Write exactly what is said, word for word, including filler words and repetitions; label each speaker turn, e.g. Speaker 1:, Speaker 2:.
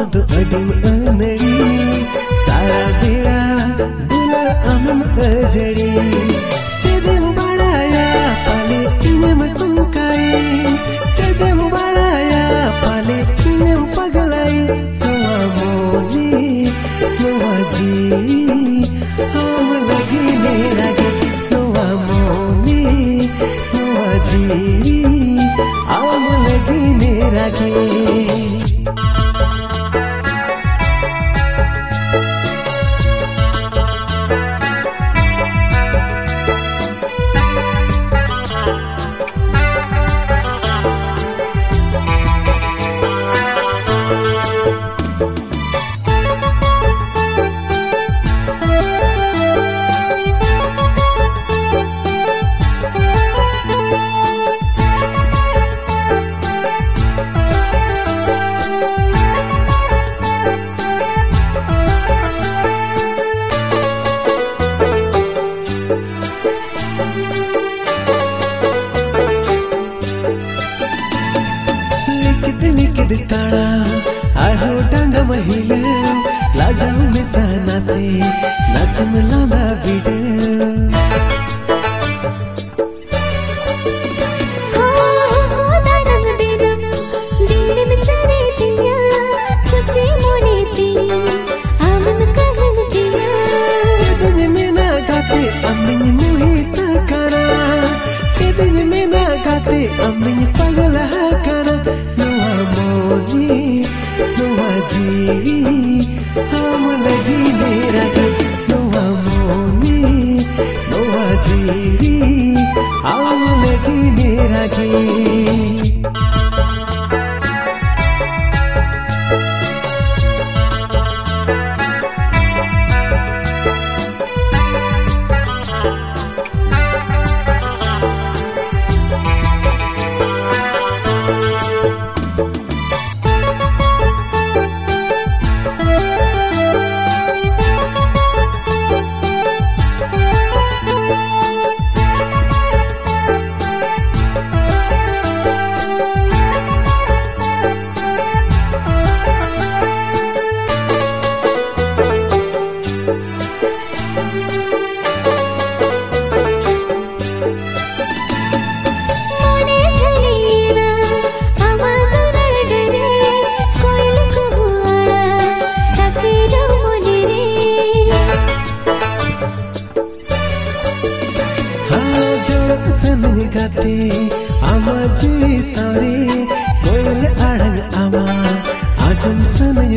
Speaker 1: दो अडिम अनड़ी सारा बेड़ा दुला अमम अजड़ी चेजेम बड़ाया पाले इनेम तुमकाई चेजेम बड़ाया पाले इनेम पगलाई नवा मोनी नवा जी हम लगी मेरा गे नवा मोनी नवा जी हम लगी मेरा गे लिखित ताड़ा आरो डांगा महिला लाजाऊ में सहना से नसम लाना बिड़ चेजन में ना गाते अम्मिन मोहित करा चेजन में ना गाते अम्मिन पगला करा हम लगी मेरा नवा मोनी नवा जी हम लगी मेरा गे सन गाते आमा जी सारे कोयल आड़ंग आमा आजम सन